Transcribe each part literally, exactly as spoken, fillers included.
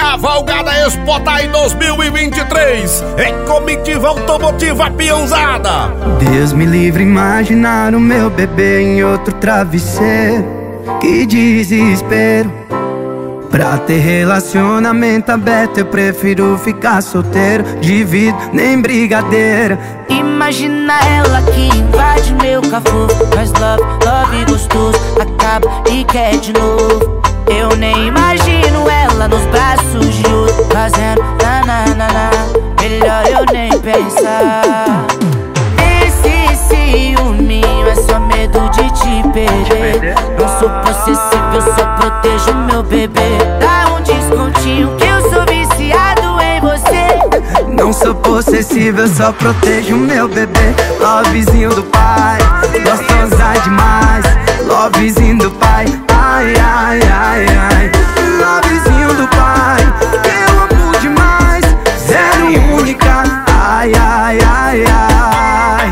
Cavalgada Expotai dois mil e vinte e três é Comitiva Automotiva Peãozada. Deus me livre imaginar o meu bebê em outro travesseiro. Que desespero. Pra ter relacionamento aberto eu prefiro ficar solteiro. Divido nem brigadeira. Imagina ela que invade meu cafofo, faz love, love gostoso, acaba e quer de novo. Eu nem imagino ela nos braços de outro, fazendo na na na na. Melhor eu nem pensar. Esse ciúminho é só medo de te perder. Não sou possessivo, só protejo meu bebê. Dá um descontinho que eu sou viciado em você. Não sou possessivo, eu só protejo meu bebê. Lovezinho do pai, gostosa demais. Lovezinho do pai, ai, ai, ai, ai. Lovezinho do pai, eu amo demais. Zero única, ai, ai, ai, ai.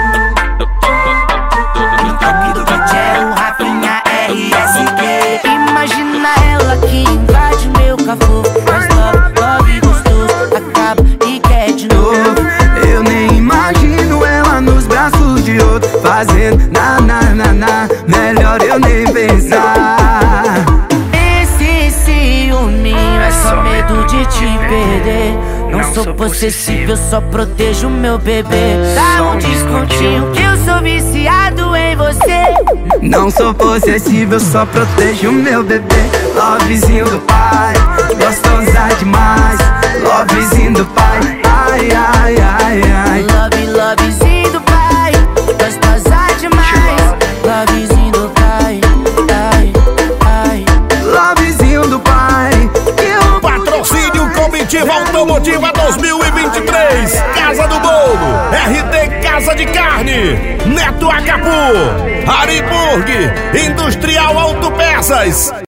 É o Rafinha R S Q. Imagina ela que invade meu cafofo, faz love, love gostoso, acaba e quer de novo. Eu nem imagino ela nos braços de outro, fazendo na na na na. Melhor eu nem pensar. Esse ciúminho é só medo de te perder. Não sou possessivo, eu só protejo meu bebê. Dá um descontinho que eu sou viciado em você. Não sou possessivo, eu só protejo meu bebê. Lovezinho do pai, gostosa demais. Lovezinho do pai, ai, ai, ai, ai. Love, lovezinho do pai, gostosa demais. Lovezinho do pai, ai, ai. Lovezinho do pai, eu... Patrocínio Comitiva Automotiva dois mil e vinte e três. Casa do Bolo, R T Casa de Carne, Neto Acapu, Hariburg, Industrial Autopeças.